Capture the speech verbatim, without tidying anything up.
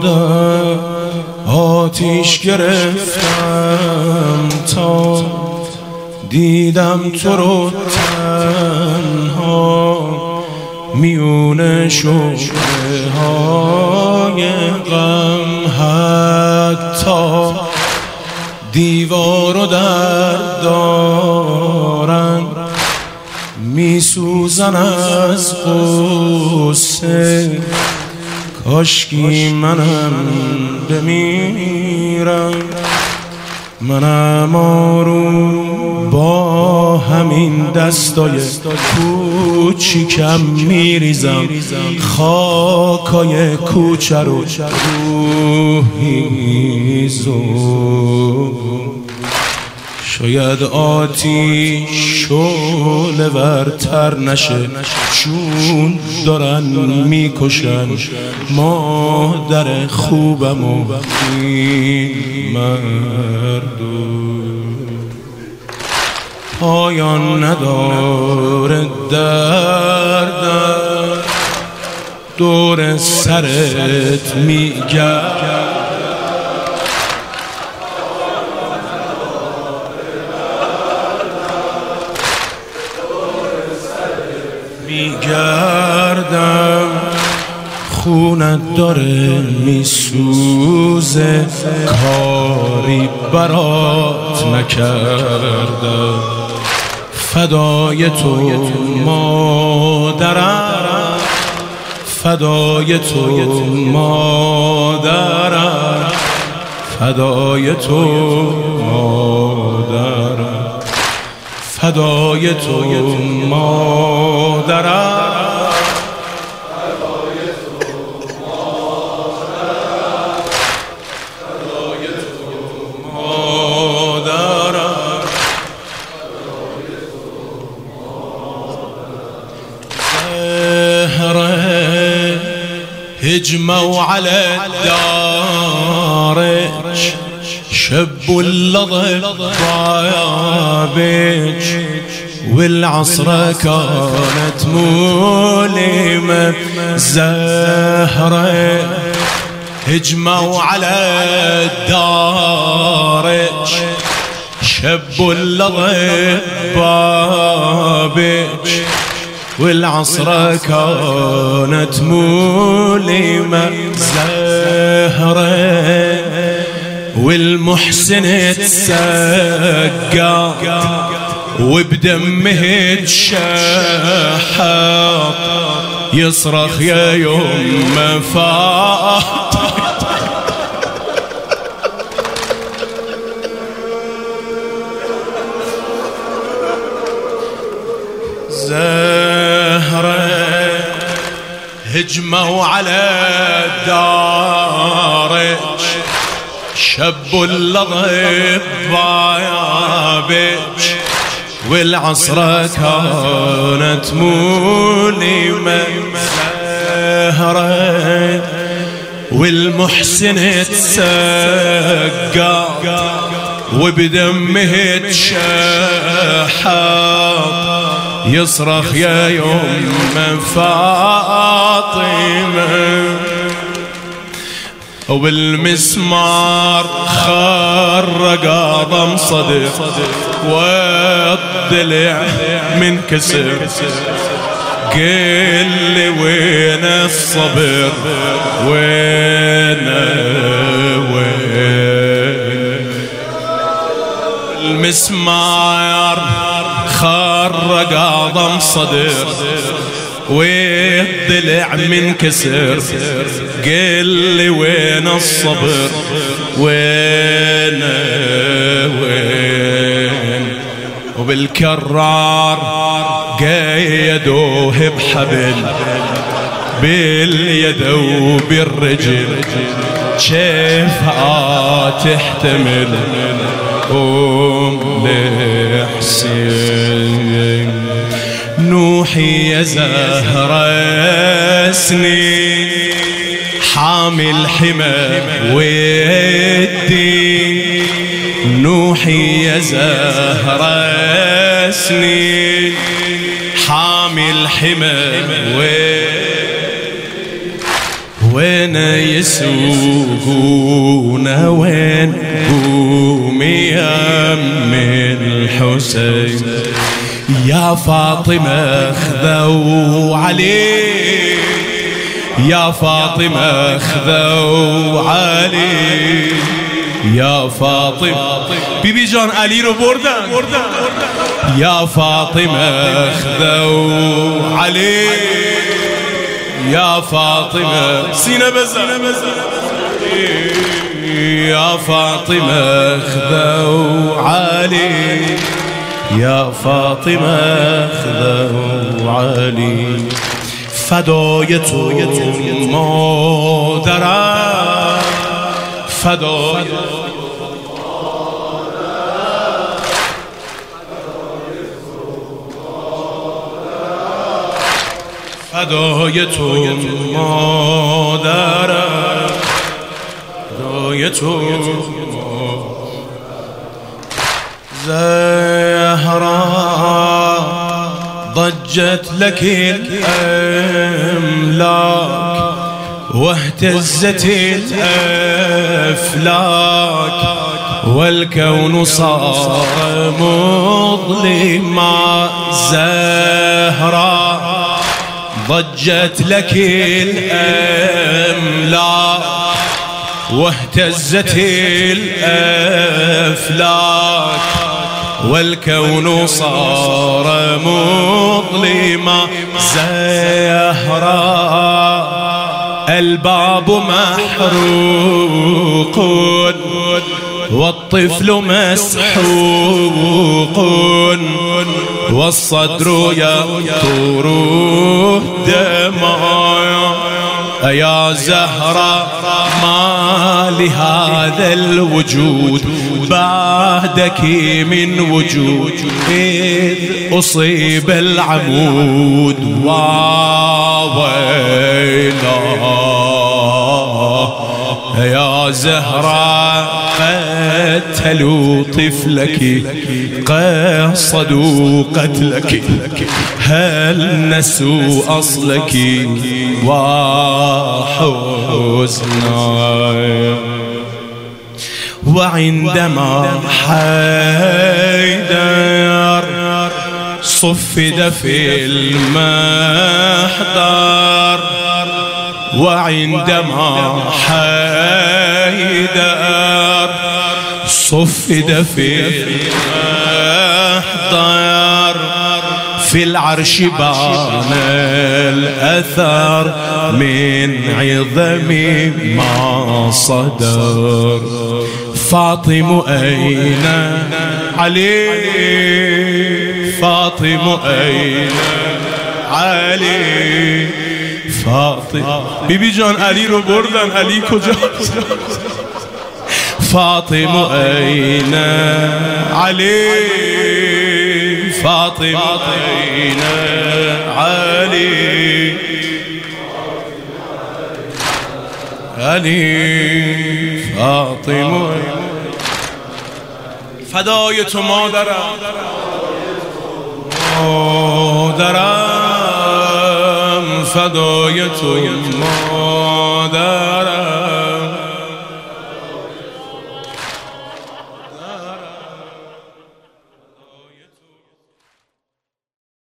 در آتیش گرفتم تا دیدم تو رو تنها میون شعله های غم. حتی دیوارو در دارن میسوزن از غصه، کاشکی منم بمیرم. منم آروم با همین دستای کوچیکم میریزم خاکای کوچه رو روحیزو. شاید آتیش شعله ورتر نشه چون دارن میکشن مادر خوبم و این مردم. پایان نداره دردم دور سرت میگرد، میگردم خونت داره میسوزه، کاری برات نکردم. فدای تو مادرم، فدای تو مادرم، فدای تو مادرم، فدای تو مادرم، فدای تو مادرم، فدای تو مادرم، فدای تو مادرم. زهره هجموا على الدار شب اللظى ضابج، والعصر كانت مؤلمة. زهرة هجموا على الدار شب اللظى ضابج، والعصر كانت مؤلمة. زهرة والمحسن تسقى وبدمه تشحط، يصرخ يا يوم ما فاق. زهرة هجموا على الدار شب اللظى ضابج، والعصر كانت مؤلمة. زهرة والمحسن تسقى وبدمه تشحط، يصرخ يا يوم فاطمة. وبالمسمار خرق ضم صدر والضلع من كسر، قل لي وين الصبر وين وين. المسمار خرق ضم صدر والضلع من كسر، قل لي وين الصبر وين وين. وبالكرار قيدوه بحبل باليد وبالرجل، كيف تحتمل أم لحسين. نوحي يا زهرة سنين حامل حمى ودي، نوحي يا زهرة سنين حامل حمى ودي. وين يسوقون وين قومي يم الحسين يا فاطمة خذوا علي يا فاطمة خذوا علي يا فاطمة بيبي جان علي رو بردن يا فاطمة خذوا علي يا فاطمة سينا بزن يا فاطمة خذوا علي يا فاطمة خذوا علي فدای تو مادرم فدای فدای تو مادرم فدای تو زهرا ضجت لك الأملاك واهتزت الأفلاك والكون صار مظلما زهرا ضجت لك الأملاك واهتزت الأفلاك والكون صار مظلما زهراء الباب محروق والطفل مسحوق والصدر يقطر دمعا يا زهرة ما لهذا الوجود بعدك من وجود إذ أصيب العمود وويلا يا زهرة قتلوا طفلك قصدوا قتلك هل نسوا أصلك وحزنا وعندما حيدر صفد في المحضر وعندما حيدر صفد في المحضر في العرش بان الأثر من عظم ما صدر فاطم أين علي فاطم أين علي فاطم بيبي جان علي رو بردن علي کجا فاطم أين علي فاطم أين علي علي فاطم فدای تو مادرم مادرم فدای تو مادرم